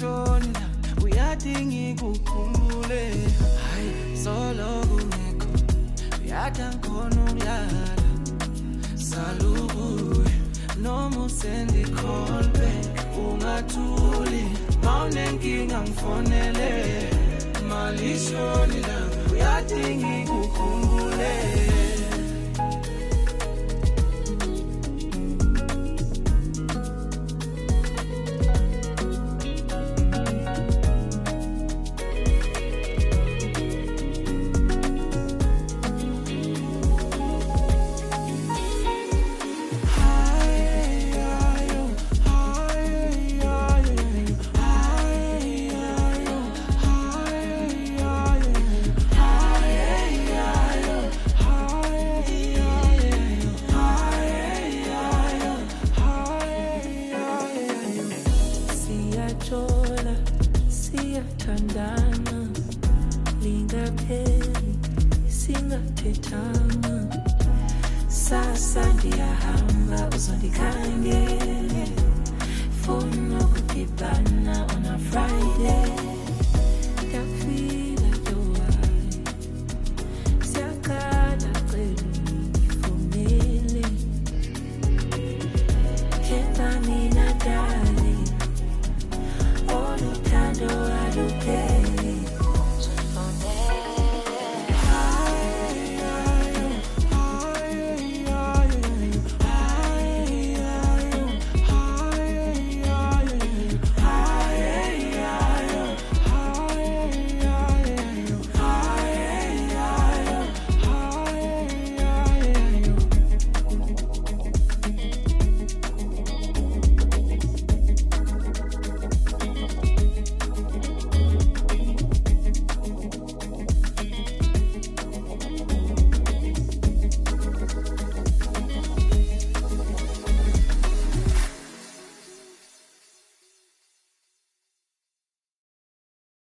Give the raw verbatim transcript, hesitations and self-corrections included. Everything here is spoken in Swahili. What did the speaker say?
malishoni la uyadingi kukhumbule hayi solo kungekho uyada ngkhona ukulala salubuye noma usendi call back ungathuli mawunenkinga ngifonele malishoni la uyadingi kukhumbule Tandana linga peli singathethanga sasa ndiyahamba uzondikangele funa ukudibana on a Friday